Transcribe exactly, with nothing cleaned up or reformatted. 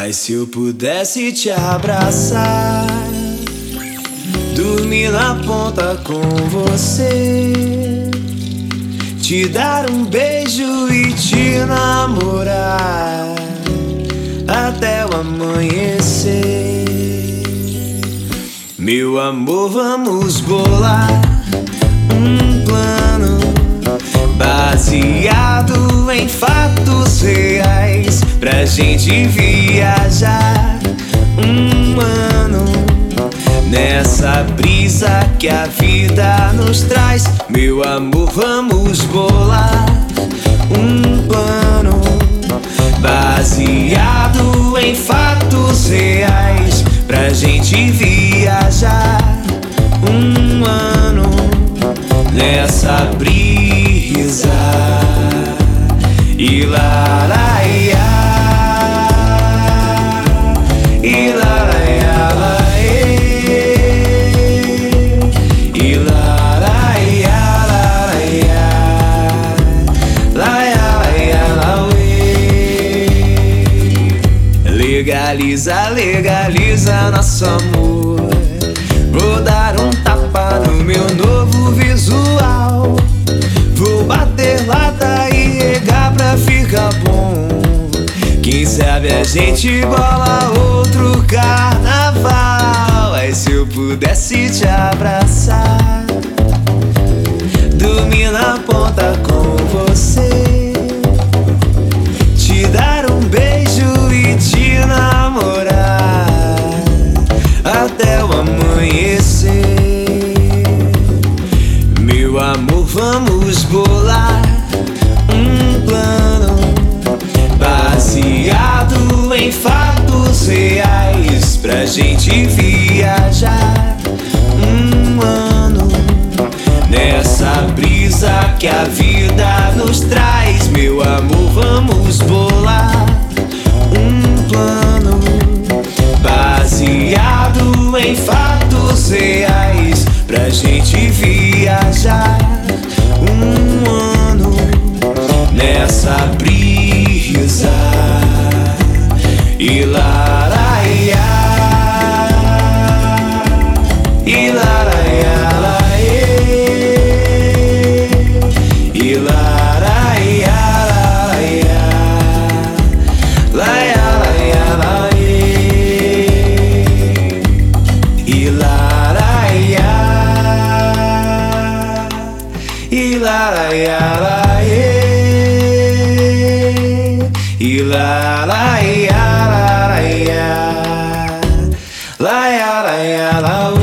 Ai, se eu pudesse te abraçar, dormir na ponta com você, te dar um beijo e te namorar até o amanhecer. Meu amor, vamos bolar um plano baseado em fatos reais pra gente viajar um ano nessa brisa que a vida nos traz. Meu amor, vamos bolar um plano baseado em fatos reais pra gente viajar um ano nessa brisa. E lá, lá, ia, e lá, lá, ia, lá, e lá, lá, ia, lá, ia, lá, ia, lá, ia. Legaliza, legaliza nosso amor. Vou dar um tapa no meu novo visual. Vou bater lata e regar pra ficar bom. Quem sabe a gente bola outro carnaval. Ai, se eu pudesse te abraçar, dormir na ponta com você, te dar um beijo e te namorar até o amanhecer. Meu amor, vamos bolar um plano baseado em fatos reais pra gente viajar um ano nessa brisa que a vida nos traz. Meu amor, vamos bolar um plano baseado em fatos reais pra gente viajar um ano nessa brisa. E lá, lá, ia, e lá, lá, ia, lá, e lá, lá, ia, lá, ia, lá, ia, lá, e lá, lá, ia, e lá, lá, ia, lá, e lá, lá, ia, lá, ia, lá, ia, lá, ia, lá.